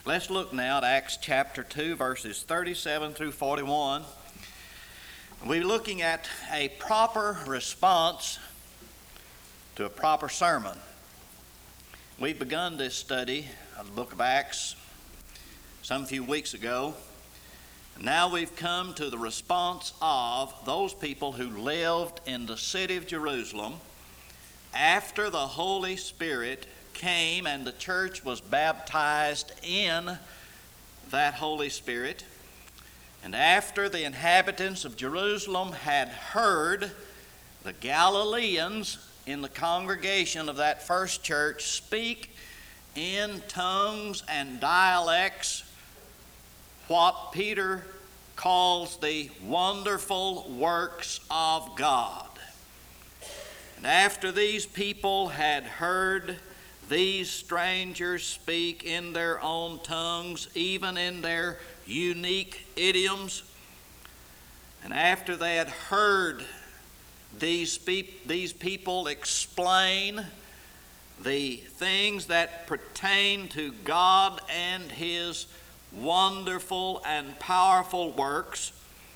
Let's look now at Acts chapter 2, verses 37 through 41. We're looking at a proper response to a proper sermon. We've begun this study of the book of Acts some few weeks ago. Now we've come to the response of those people who lived in the city of Jerusalem after the Holy Spirit came and the church was baptized in that Holy Spirit. And after the inhabitants of Jerusalem had heard the Galileans in the congregation of that first church speak in tongues and dialects what Peter calls the wonderful works of God. And after these people had heard these strangers speak in their own tongues, even in their unique idioms, and after they had heard these people explain the things that pertain to God and His wonderful and powerful works,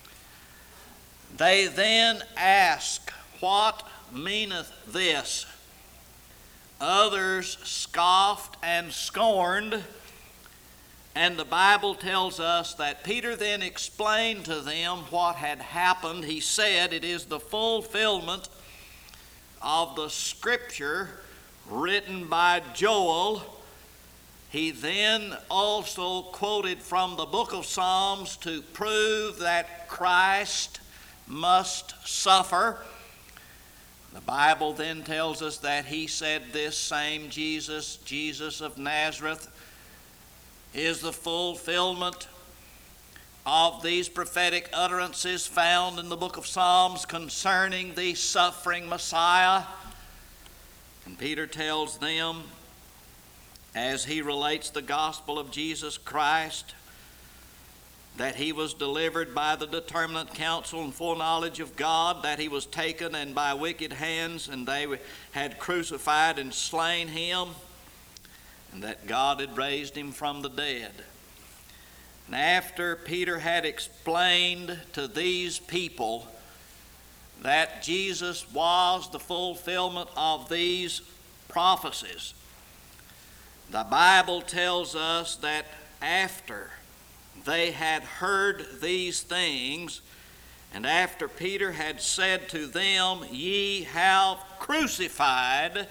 they then ask, "What meaneth this?" Others scoffed and scorned, and the Bible tells us that Peter then explained to them what had happened. He said it is the fulfillment of the scripture written by Joel. He then also quoted from the book of Psalms to prove that Christ must suffer. The Bible then tells us that he said this same Jesus, Jesus of Nazareth, is the fulfillment of these prophetic utterances found in the book of Psalms concerning the suffering Messiah. And Peter tells them, as he relates the gospel of Jesus Christ, that he was delivered by the determinate counsel and foreknowledge of God, that he was taken and by wicked hands, and they had crucified and slain him, and that God had raised him from the dead. And after Peter had explained to these people that Jesus was the fulfillment of these prophecies, the Bible tells us that after they had heard these things, and after Peter had said to them, "Ye have crucified,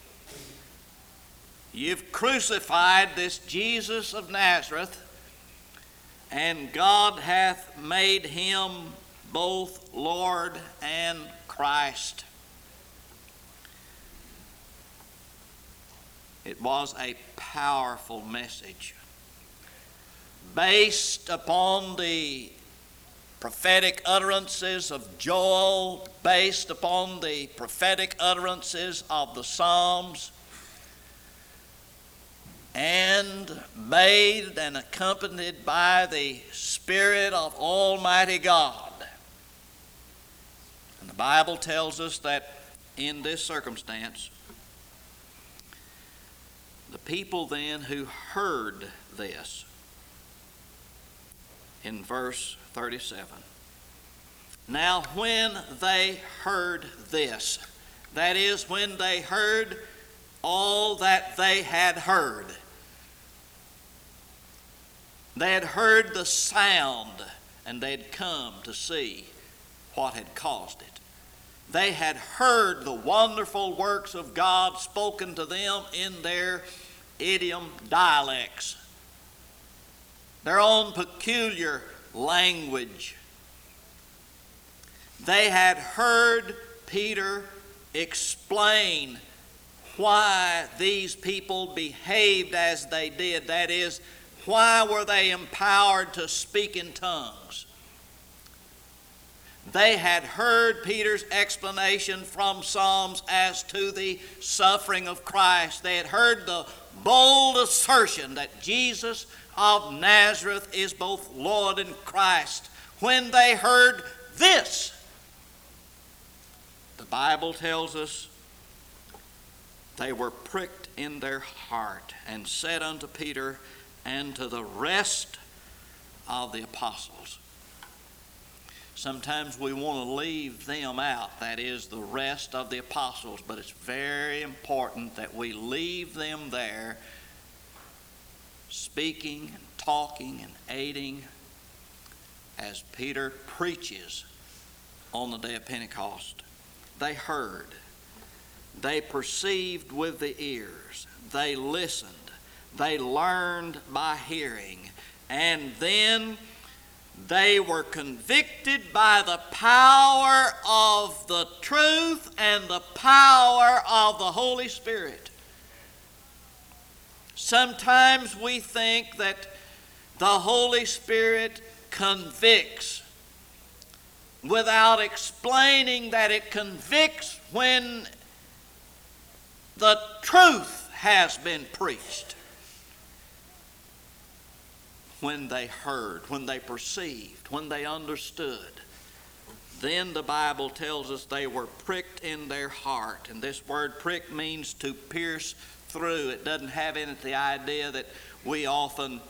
you've crucified this Jesus of Nazareth, and God hath made him both Lord and Christ." It was a powerful message based upon the prophetic utterances of Joel, based upon the prophetic utterances of the Psalms, and made and accompanied by the Spirit of Almighty God. And the Bible tells us that in this circumstance, the people then who heard this, in verse 37, now when they heard this, that is, when they heard all that they had heard, they had heard the sound, and they had come to see what had caused it. They had heard the wonderful works of God spoken to them in their idiom dialects, their own peculiar language. They had heard Peter explain why these people behaved as they did. That is, why were they empowered to speak in tongues? They had heard Peter's explanation from Psalms as to the suffering of Christ. They had heard the bold assertion that Jesus of Nazareth is both Lord and Christ. When they heard this, the Bible tells us they were pricked in their heart and said unto Peter and to the rest of the apostles. Sometimes we want to leave them out, that is, the rest of the apostles, but it's very important that we leave them there, speaking and talking and aiding as Peter preaches on the day of Pentecost. They heard, they perceived with the ears, they listened, they learned by hearing, and then they were convicted by the power of the truth and the power of the Holy Spirit. Sometimes we think that the Holy Spirit convicts without explaining that it convicts when the truth has been preached. When they heard, when they perceived, when they understood, then the Bible tells us they were pricked in their heart. And this word prick means to pierce through. It doesn't have in it the idea that we often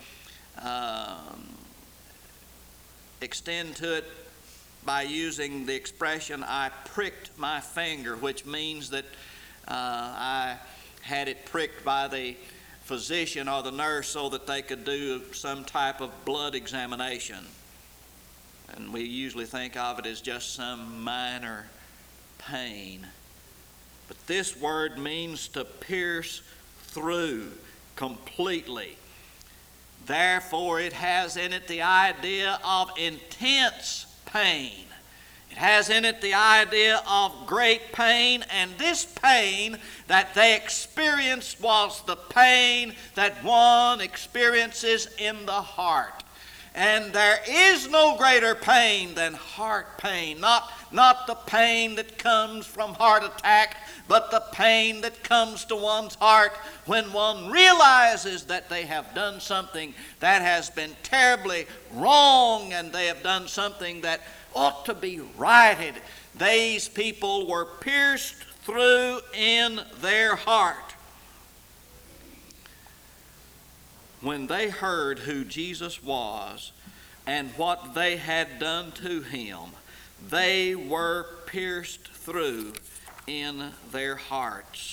extend to it by using the expression, I pricked my finger, which means that I had it pricked by the physician or the nurse so that they could do some type of blood examination. And we usually think of it as just some minor pain. But this word means to pierce through completely. Therefore, it has in it the idea of intense pain. It has in it the idea of great pain, and this pain that they experienced was the pain that one experiences in the heart. And there is no greater pain than heart pain. Not the pain that comes from heart attack, but the pain that comes to one's heart when one realizes that they have done something that has been terribly wrong, and they have done something that ought to be righted. These people were pierced through in their heart. When they heard who Jesus was and what they had done to him, they were pierced through in their hearts.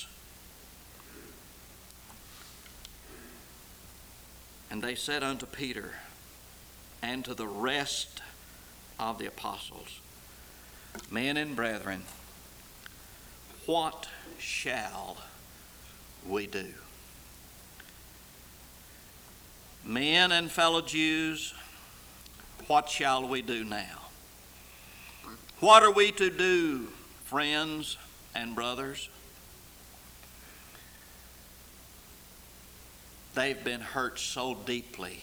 And they said unto Peter and to the rest of the apostles, Men and brethren, what shall we do? Men and fellow Jews, what shall we do now? What are we to do, friends and brothers? They've been hurt so deeply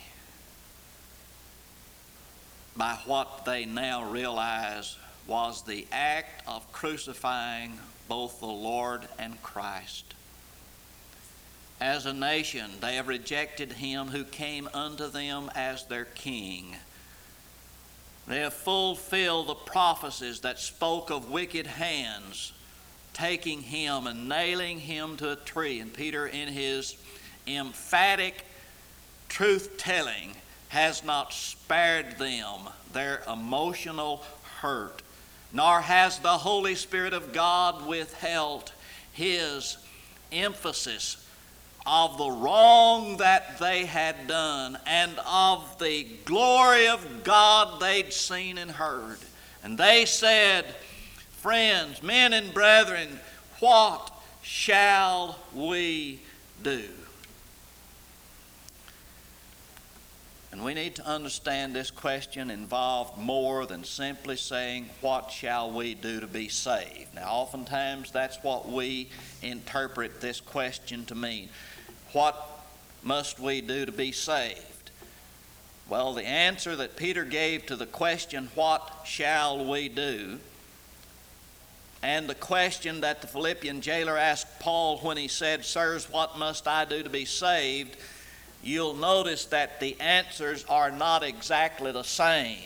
by what they now realize was the act of crucifying both the Lord and Christ. As a nation, they have rejected him who came unto them as their king. They have fulfilled the prophecies that spoke of wicked hands taking him and nailing him to a tree. And Peter, in his emphatic truth-telling, has not spared them their emotional hurt, nor has the Holy Spirit of God withheld his emphasis of the wrong that they had done and of the glory of God they'd seen and heard. And they said, Friends, men and brethren, what shall we do? And we need to understand this question involved more than simply saying, what shall we do to be saved? Now, oftentimes that's what we interpret this question to mean. What must we do to be saved? Well, the answer that Peter gave to the question, what shall we do, and the question that the Philippian jailer asked Paul when he said, Sirs, what must I do to be saved? You'll notice that the answers are not exactly the same.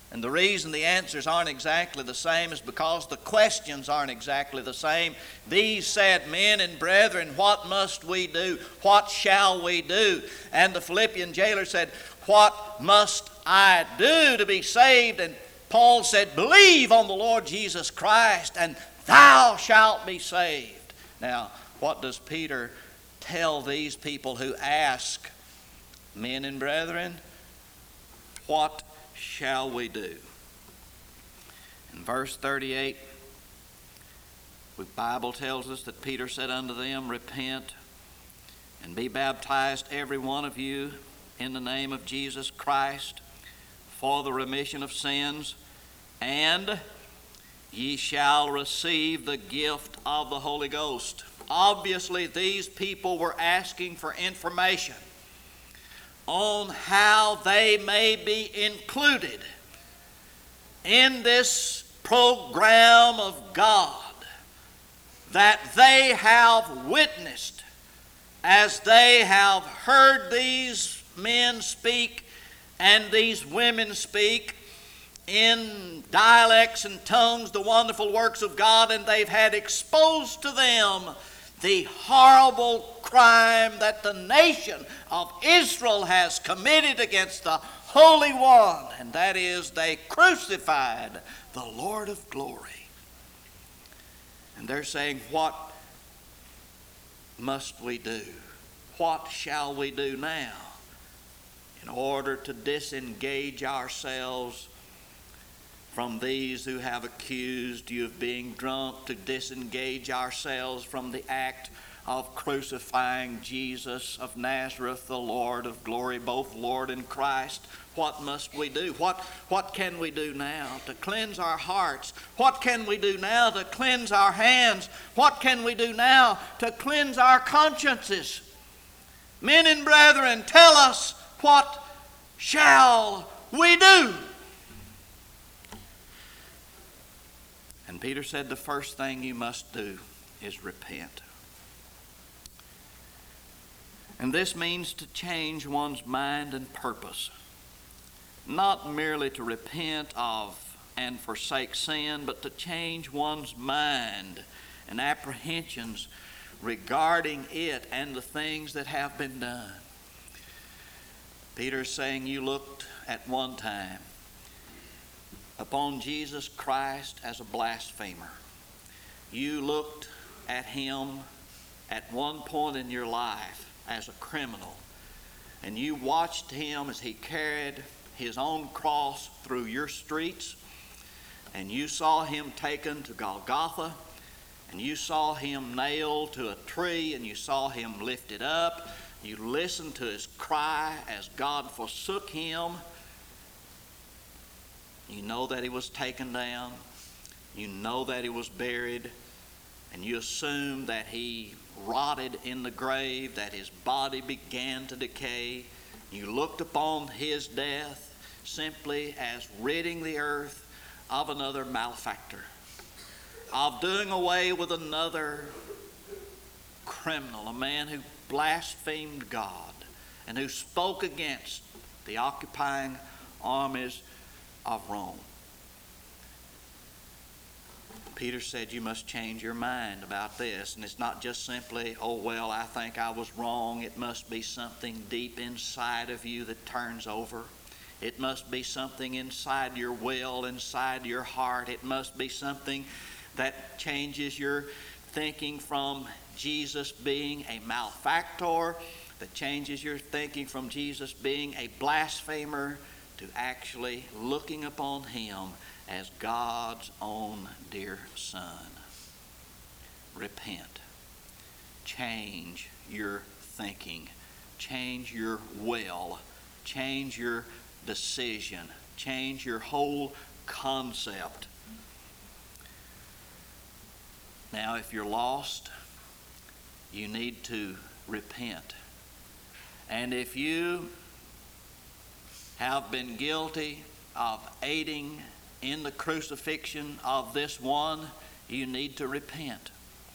And the reason the answers aren't exactly the same is because the questions aren't exactly the same. These said, "Men and brethren, what must we do? What shall we do?" And the Philippian jailer said, "What must I do to be saved?" And Paul said, "Believe on the Lord Jesus Christ, and thou shalt be saved." Now, what does Peter tell these people who ask, "Men and brethren, what shall we do?" In verse 38, the Bible tells us that Peter said unto them, "Repent and be baptized every one of you in the name of Jesus Christ for the remission of sins, and ye shall receive the gift of the Holy Ghost." Obviously, these people were asking for information on how they may be included in this program of God that they have witnessed as they have heard these men speak and these women speak in dialects and tongues the wonderful works of God, and they've had exposed to them the horrible crime that the nation of Israel has committed against the Holy One, and that is they crucified the Lord of glory. And they're saying, "What must we do? What shall we do now in order to disengage ourselves from these who have accused you of being drunk, to disengage ourselves from the act of crucifying Jesus of Nazareth, the Lord of glory, both Lord and Christ? What must we do? What can we do now to cleanse our hearts? What can we do now to cleanse our hands? What can we do now to cleanse our consciences? Men and brethren, tell us, what shall we do?" And Peter said, the first thing you must do is repent. And this means to change one's mind and purpose. Not merely to repent of and forsake sin, but to change one's mind and apprehensions regarding it and the things that have been done. Peter's saying, you looked at one time upon Jesus Christ as a blasphemer. You looked at him at one point in your life as a criminal, and you watched him as he carried his own cross through your streets, and you saw him taken to Golgotha, and you saw him nailed to a tree, and you saw him lifted up. You listened to his cry as God forsook him. You know that he was taken down. You know that he was buried. And you assume that he rotted in the grave, that his body began to decay. You looked upon his death simply as ridding the earth of another malefactor, of doing away with another criminal, a man who blasphemed God and who spoke against the occupying armies of Rome. Peter said you must change your mind about this, and it's not just simply, oh well, I think I was wrong. It must be something deep inside of you that turns over. It must be something inside your will, inside your heart. It must be something that changes your thinking from Jesus being a malefactor, that changes your thinking from Jesus being a blasphemer, to actually looking upon him as God's own dear Son. Repent. Change your thinking. Change your will. Change your decision. Change your whole concept. Now, if you're lost, you need to repent. And if you have been guilty of aiding in the crucifixion of this one, you need to repent.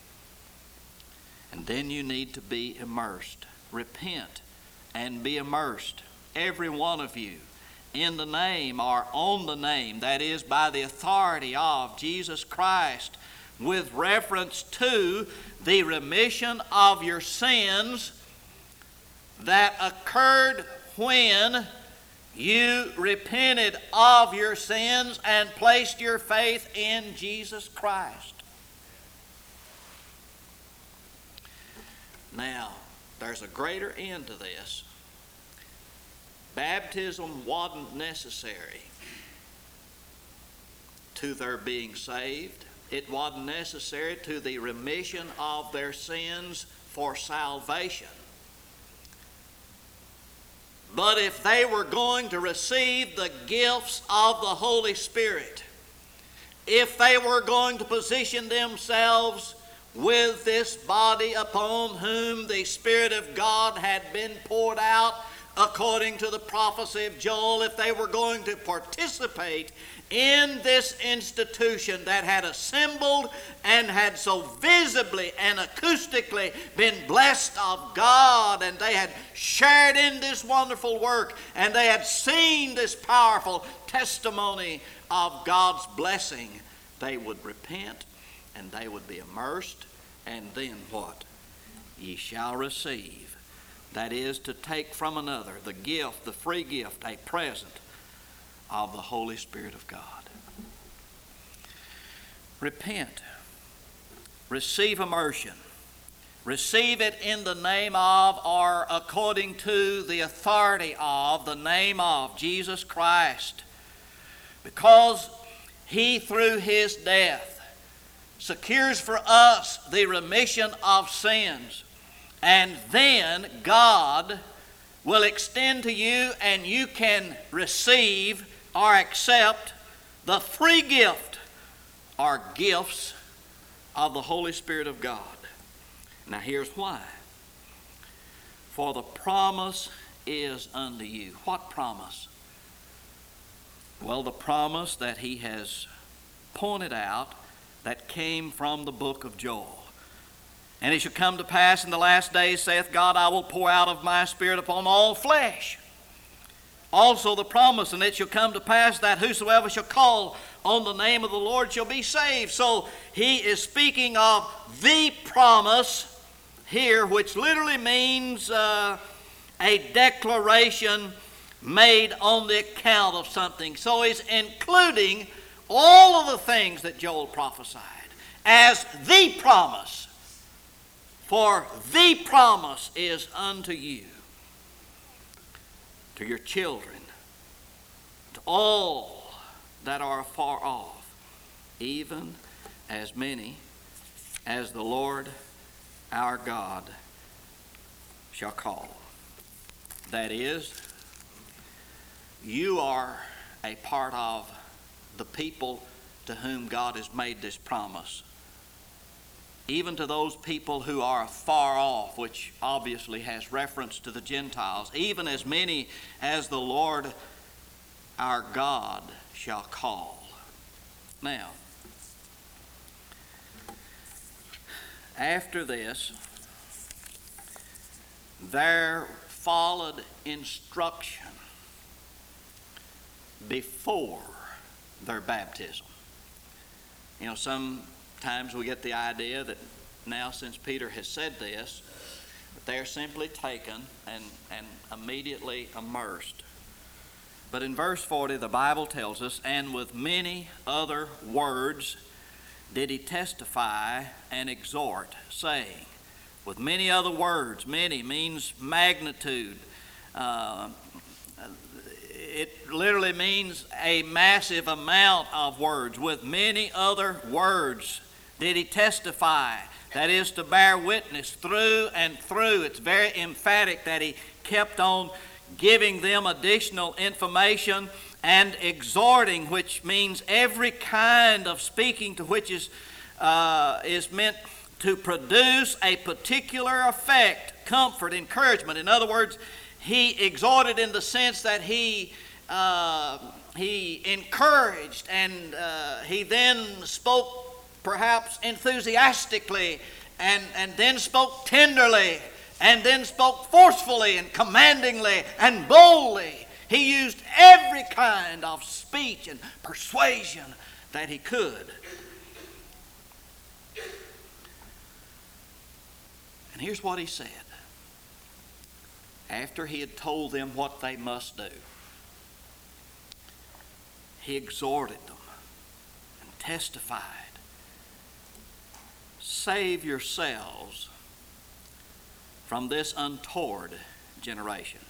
And then you need to be immersed. Repent and be immersed. Every one of you in the name or on the name, that is, by the authority of Jesus Christ, with reference to the remission of your sins that occurred when you repented of your sins and placed your faith in Jesus Christ. Now, there's a greater end to this. Baptism wasn't necessary to their being saved. It wasn't necessary to the remission of their sins for salvation. But if they were going to receive the gifts of the Holy Spirit, if they were going to position themselves with this body upon whom the Spirit of God had been poured out according to the prophecy of Joel, if they were going to participate in this institution that had assembled and had so visibly and acoustically been blessed of God, and they had shared in this wonderful work, and they had seen this powerful testimony of God's blessing, they would repent and they would be immersed, and then what? Ye shall receive. That is, to take from another the gift, the free gift, a present of the Holy Spirit of God. Repent. Receive immersion. Receive it in the name of, or according to the authority of, the name of Jesus Christ. Because He, through His death, secures for us the remission of sins. And then God will extend to you, and you can receive or accept the free gift or gifts of the Holy Spirit of God. Now here's why. For the promise is unto you. What promise? Well, the promise that He has pointed out that came from the book of Joel. And it shall come to pass in the last days, saith God, I will pour out of my Spirit upon all flesh. Also the promise, and it shall come to pass that whosoever shall call on the name of the Lord shall be saved. So He is speaking of the promise here, which literally means a declaration made on the account of something. So He's including all of the things that Joel prophesied as the promise. For the promise is unto you, to your children, to all that are afar off, even as many as the Lord our God shall call. That is, you are a part of the people to whom God has made this promise. Even to those people who are far off, which obviously has reference to the Gentiles, even as many as the Lord our God shall call. Now, after this, there followed instruction before their baptism. You know, sometimes we get the idea that now, since Peter has said this, they're simply taken and immediately immersed. But in verse 40, the Bible tells us, and with many other words did he testify and exhort, saying, with many other words. Many means magnitude. It literally means a massive amount of words. With many other words did he testify. That is, to bear witness through and through. It's very emphatic that he kept on giving them additional information and exhorting, which means every kind of speaking to which is meant to produce a particular effect, comfort, encouragement. In other words, he exhorted in the sense that he encouraged, and he then spoke perhaps enthusiastically, and then spoke tenderly, and then spoke forcefully and commandingly and boldly. He used every kind of speech and persuasion that he could. And here's what he said. After he had told them what they must do, he exhorted them and testified, "Save yourselves from this untoward generation."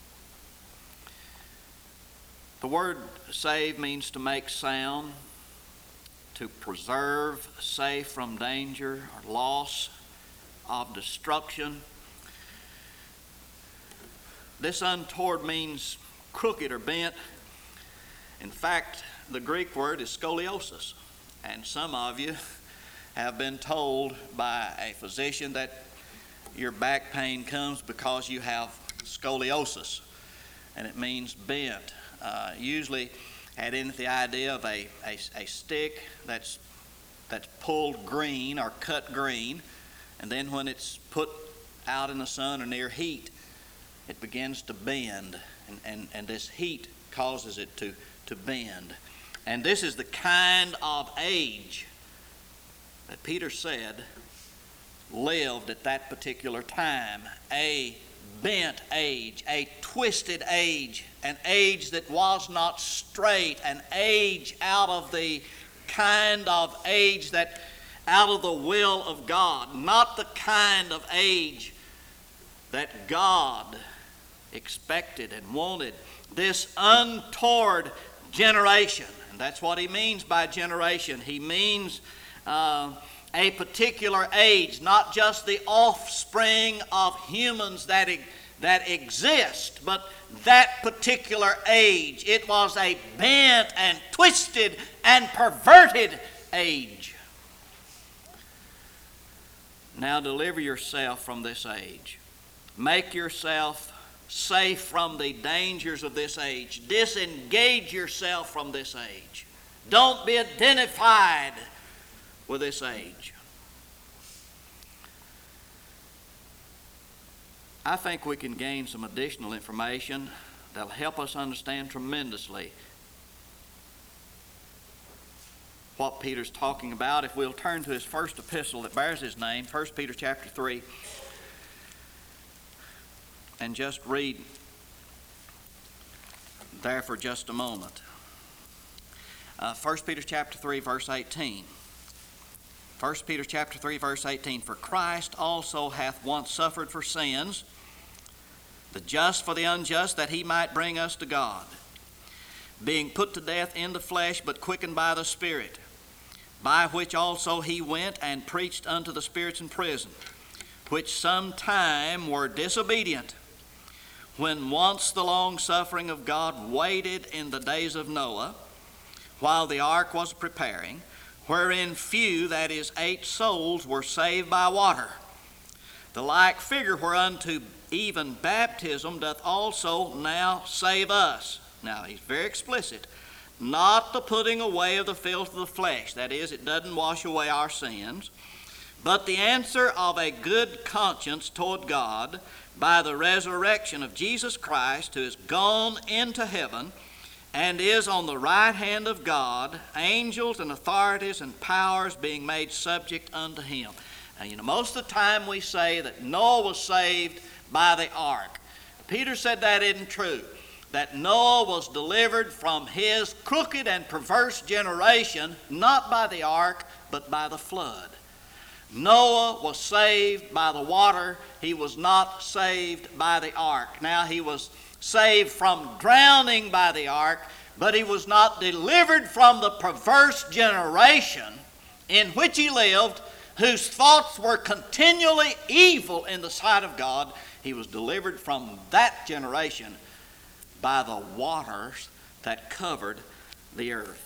The word save means to make sound, to preserve, safe from danger or loss of destruction. This untoward means crooked or bent. In fact, the Greek word is scoliosis. And some of you have been told by a physician that your back pain comes because you have scoliosis. And it means bent. Usually had in the idea of a stick that's pulled green or cut green. And then when it's put out in the sun or near heat, it begins to bend, and this heat causes it to bend. And this is the kind of age that Peter said lived at that particular time. A bent age, a twisted age, an age that was not straight, an age out of the kind of age that out of the will of God, not the kind of age that God expected and wanted. This untoward generation, and that's what he means by generation. He means a particular age, not just the offspring of humans that exist, but that particular age. It was a bent and twisted and perverted age. Now deliver yourself from this age. Make yourself safe from the dangers of this age. Disengage yourself from this age. Don't be identified with this age. I think we can gain some additional information that'll help us understand tremendously what Peter's talking about. If we'll turn to his first epistle that bears his name, 1 Peter chapter 3, and just read there for just a moment. 1 Peter chapter 3, verse 18. 1 Peter chapter 3, verse 18. For Christ also hath once suffered for sins, the just for the unjust, that he might bring us to God, being put to death in the flesh, but quickened by the Spirit, by which also he went and preached unto the spirits in prison, which sometime were disobedient, when once the long suffering of God waited in the days of Noah, while the ark was preparing, wherein few, that is 8 souls, were saved by water. The like figure whereunto even baptism doth also now save us. Now he's very explicit. Not the putting away of the filth of the flesh, that is, it doesn't wash away our sins, but the answer of a good conscience toward God by the resurrection of Jesus Christ, who is gone into heaven and is on the right hand of God, angels and authorities and powers being made subject unto him. Now, most of the time we say that Noah was saved by the ark. Peter said that isn't true. That Noah was delivered from his crooked and perverse generation, not by the ark, but by the flood. Noah was saved by the water. He was not saved by the ark. Now, he was saved from drowning by the ark, but he was not delivered from the perverse generation in which he lived, whose thoughts were continually evil in the sight of God. He was delivered from that generation by the waters that covered the earth.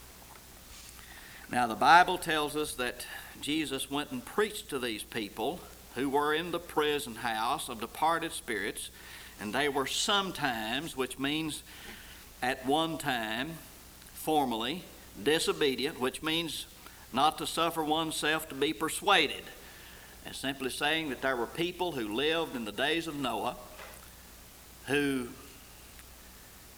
Now, the Bible tells us that Jesus went and preached to these people who were in the prison house of departed spirits, and they were sometimes, which means at one time, formerly, disobedient, which means not to suffer oneself to be persuaded. It's simply saying that there were people who lived in the days of Noah who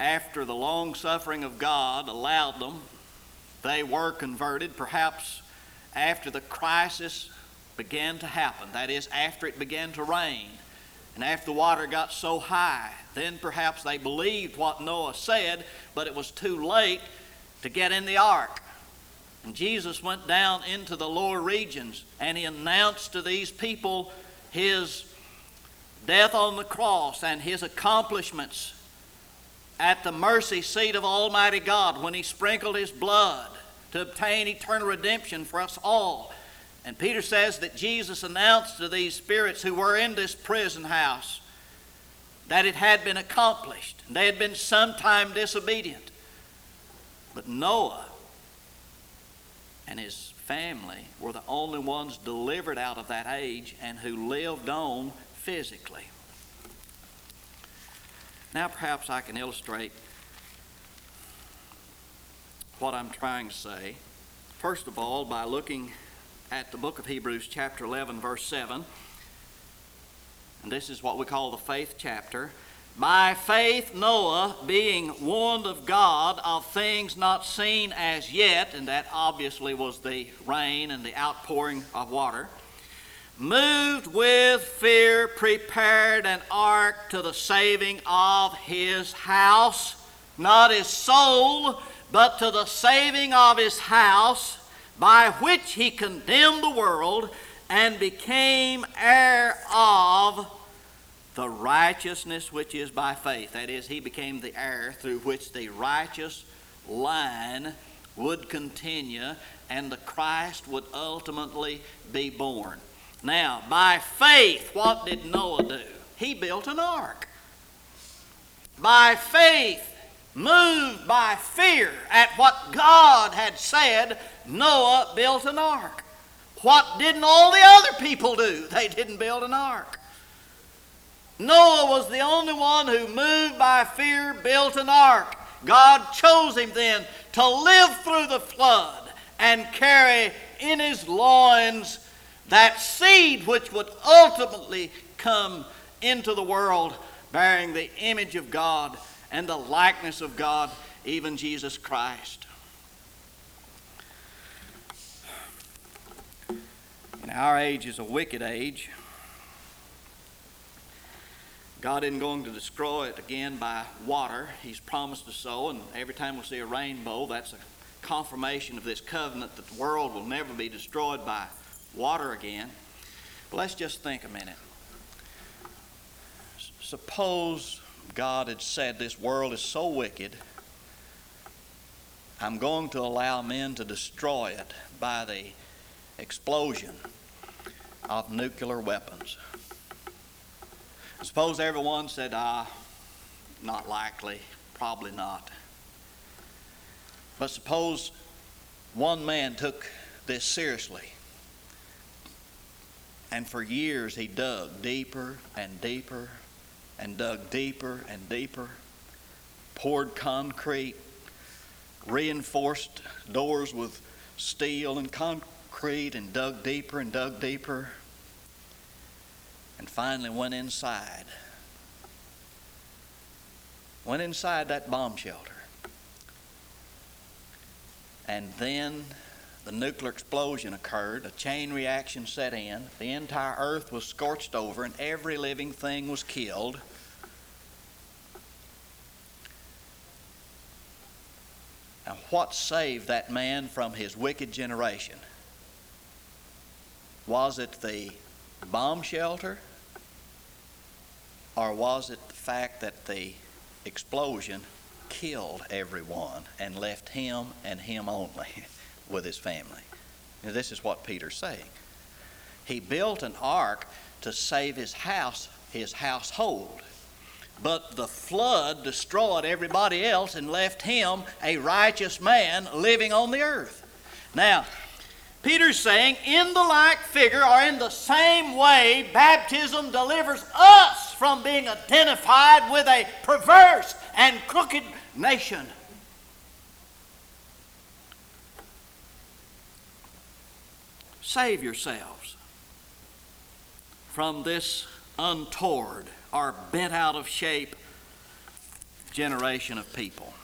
after the long suffering of God allowed them, they were converted, perhaps after the crisis began to happen. That is, after it began to rain and after the water got so high. Then perhaps they believed what Noah said, but it was too late to get in the ark. And Jesus went down into the lower regions, and he announced to these people his death on the cross and his accomplishments at the mercy seat of Almighty God when he sprinkled his blood to obtain eternal redemption for us all. And Peter says that Jesus announced to these spirits who were in this prison house that it had been accomplished. They had been sometime disobedient. But Noah and his family were the only ones delivered out of that age and who lived on physically. Now perhaps I can illustrate what I'm trying to say. First of all, by looking at the book of Hebrews chapter 11 verse 7. And this is what we call the faith chapter. By faith Noah, being warned of God of things not seen as yet, and that obviously was the rain and the outpouring of water, moved with fear, prepared an ark to the saving of his house, not his soul, but to the saving of his house, by which he condemned the world and became heir of the righteousness which is by faith. That is, he became the heir through which the righteous line would continue and the Christ would ultimately be born. Now, by faith, what did Noah do? He built an ark. By faith, moved by fear at what God had said, Noah built an ark. What didn't all the other people do? They didn't build an ark. Noah was the only one who, moved by fear, built an ark. God chose him then to live through the flood and carry in his loins that seed which would ultimately come into the world bearing the image of God and the likeness of God, even Jesus Christ. And our age is a wicked age. God isn't going to destroy it again by water. He's promised us so, and every time we see a rainbow, that's a confirmation of this covenant that the world will never be destroyed by water again. But let's just think a minute. Suppose God had said this world is so wicked, I'm going to allow men to destroy it by the explosion of nuclear weapons. Suppose everyone said, not likely, probably not. But suppose one man took this seriously, and for years he dug deeper and deeper and dug deeper and deeper, poured concrete, reinforced doors with steel and concrete, and dug deeper and dug deeper, and finally went inside that bomb shelter. And then the nuclear explosion occurred, a chain reaction set in, the entire earth was scorched over, and every living thing was killed. Now, what saved that man from his wicked generation? Was it the bomb shelter, or was it the fact that the explosion killed everyone and left him and him only with his family? Now, this is what Peter's saying. He built an ark to save his house, his household. But the flood destroyed everybody else and left him, a righteous man, living on the earth. Now, Peter's saying, in the like figure, or in the same way, baptism delivers us from being identified with a perverse and crooked nation. Save yourselves from this untoward or bent out of shape generation of people.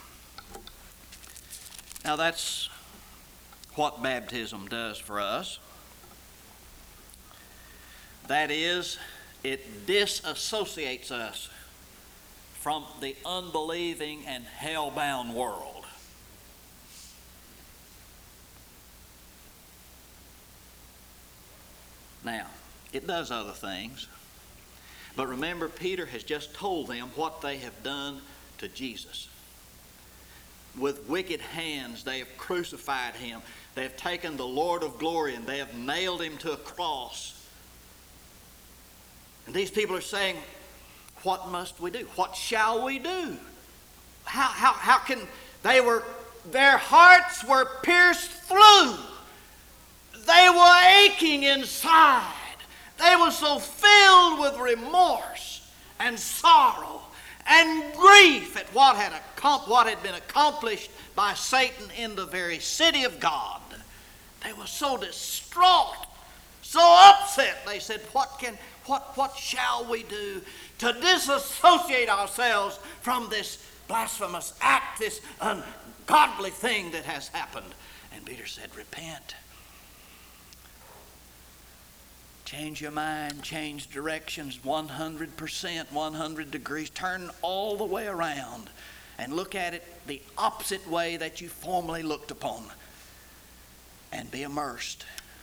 Now that's what baptism does for us. That is, it disassociates us from the unbelieving and hell-bound world. Now, it does other things. But remember, Peter has just told them what they have done to Jesus. With wicked hands, they have crucified him. They have taken the Lord of glory and they have nailed him to a cross. And these people are saying, what must we do? What shall we do? How can their hearts were pierced through. They were aching inside. They were so filled with remorse and sorrow and grief at what had been accomplished by Satan in the very city of God. They were so distraught, so upset. They said, what shall we do to disassociate ourselves from this blasphemous act, this ungodly thing that has happened? And Peter said, repent. Change your mind, change directions 100%, 100 degrees. Turn all the way around and look at it the opposite way that you formerly looked upon. And be immersed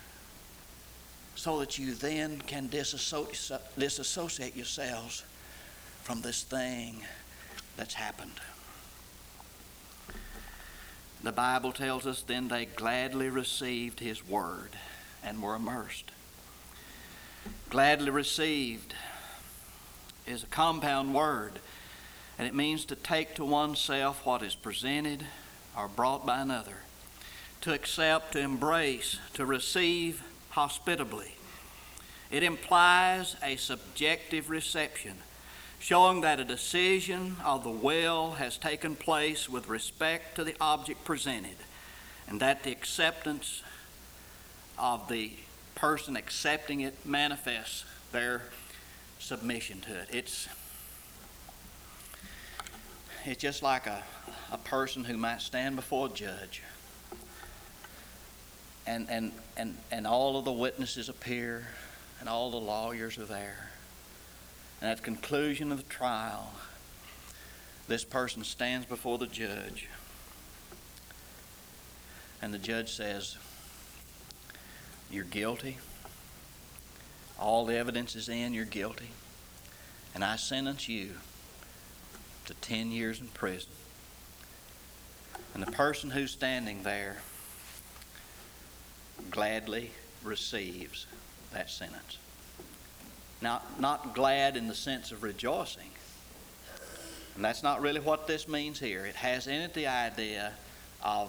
so that you then can disassociate yourselves from this thing that's happened. The Bible tells us then they gladly received his word and were immersed. Gladly received is a compound word, and it means to take to oneself what is presented or brought by another, to accept, to embrace, to receive hospitably. It implies a subjective reception, showing that a decision of the will has taken place with respect to the object presented, and that the acceptance of the person accepting it manifests their submission to it. It's just like a person who might stand before a judge and all of the witnesses appear and all the lawyers are there. And at the conclusion of the trial, this person stands before the judge and the judge says, you're guilty. All the evidence is in, you're guilty. And I sentence you to 10 years in prison. And the person who's standing there gladly receives that sentence. Now, not glad in the sense of rejoicing. And that's not really what this means here. It has in it the idea of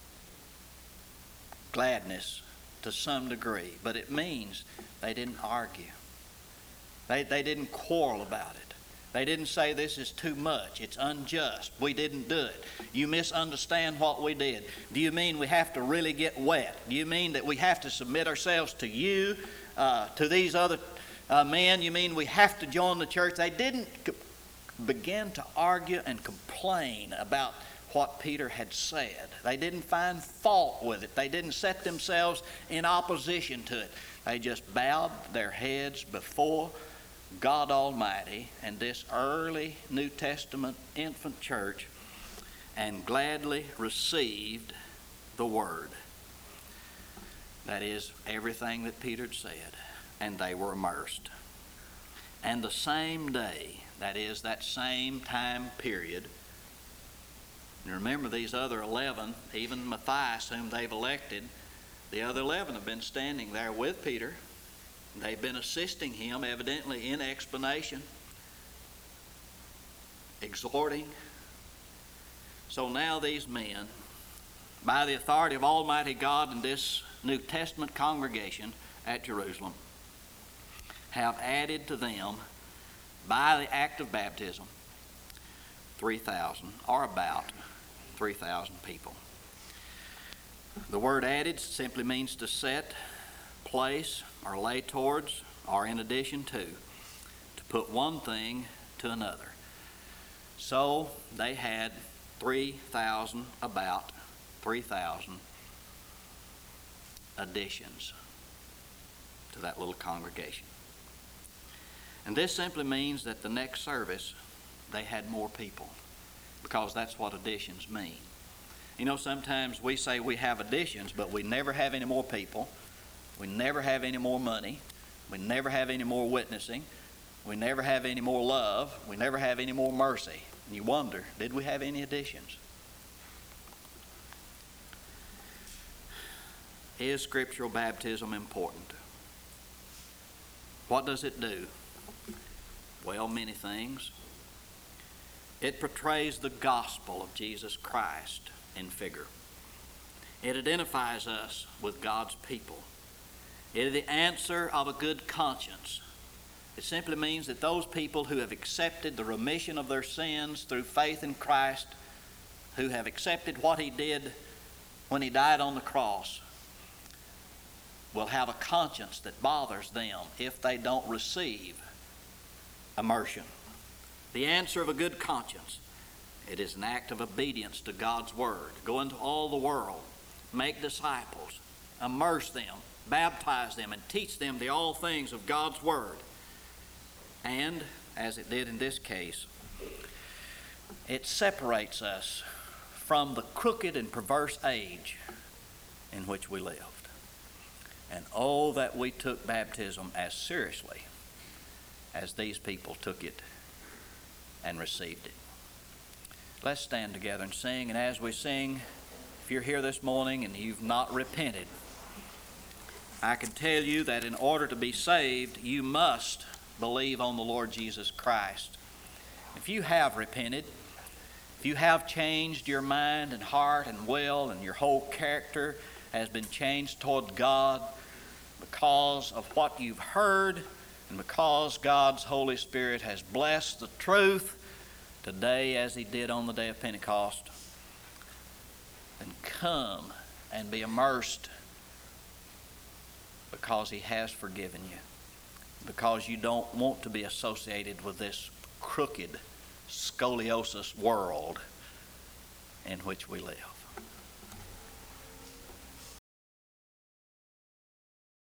gladness to some degree, but it means they didn't argue. They didn't quarrel about it. They didn't say this is too much, it's unjust, we didn't do it. You misunderstand what we did. Do you mean we have to really get wet? Do you mean that we have to submit ourselves to you, to these other men? You mean we have to join the church? They didn't begin to argue and complain about what Peter had said. They didn't find fault with it. They didn't set themselves in opposition to it. They just bowed their heads before God Almighty and this early New Testament infant church and gladly received the word. That is, everything that Peter had said, and they were immersed. And the same day, that is, that same time period, and remember, these other 11, even Matthias, whom they've elected, the other 11 have been standing there with Peter. They've been assisting him, evidently, in explanation, exhorting. So now these men, by the authority of Almighty God and this New Testament congregation at Jerusalem, have added to them, by the act of baptism, 3,000, or about 3,000 people. The word added simply means to set, place, or lay towards, or in addition to put one thing to another. So they had about 3,000 additions to that little congregation. And this simply means that the next service they had more people, because that's what additions mean. You know, sometimes we say we have additions, but we never have any more people. We never have any more money. We never have any more witnessing. We never have any more love. We never have any more mercy. And you wonder, did we have any additions? Is scriptural baptism important? What does it do? Well, many things. It portrays the gospel of Jesus Christ in figure. It identifies us with God's people. It is the answer of a good conscience. It simply means that those people who have accepted the remission of their sins through faith in Christ, who have accepted what He did when He died on the cross, will have a conscience that bothers them if they don't receive immersion. The answer of a good conscience. It is an act of obedience to God's Word. Go into all the world, make disciples, immerse them, baptize them, and teach them the all things of God's Word. And, as it did in this case, it separates us from the crooked and perverse age in which we lived. And oh, that we took baptism as seriously as these people took it and received it. Let's stand together and sing. And as we sing, if you're here this morning and you've not repented, I can tell you that in order to be saved, you must believe on the Lord Jesus Christ. If you have repented, if you have changed your mind and heart and will, and your whole character has been changed toward God because of what you've heard, and because God's Holy Spirit has blessed the truth today as He did on the day of Pentecost, then come and be immersed, because He has forgiven you, because you don't want to be associated with this crooked, scoliosis world in which we live.